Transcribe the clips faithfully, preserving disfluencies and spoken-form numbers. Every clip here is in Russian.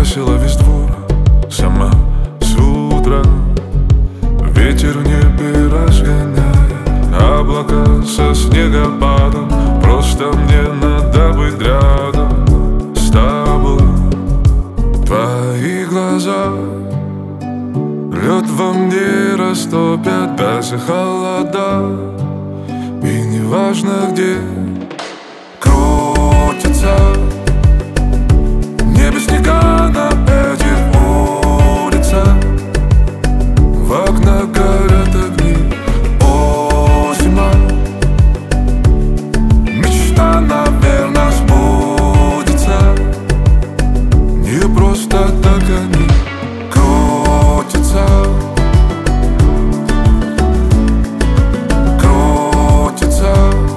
украсила весь двор сама с утра. Ветер в небе разгоняет облака со снегопадом. Просто мне надо быть рядом с тобой. Твои глаза лед во мне растопят даже холода. И неважно где крутится в небе снега на этих улицах. В окнах горят огни. О, зима, мечта, наверное, сбудется. Не просто так они крутятся. Крутятся.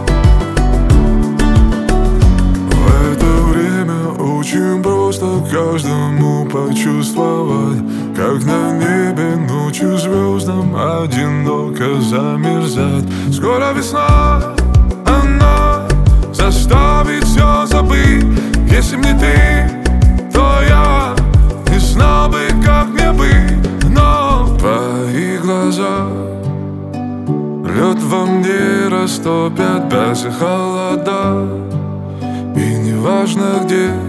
В это время очень просто каждому почувствовать, как на небе ночью звездам одиноко замерзать. Скоро весна, она заставит все забыть. Если б не ты, то я не знал бы, как мне быть. Но твои глаза лед во мне растопят даже холода. И неважно где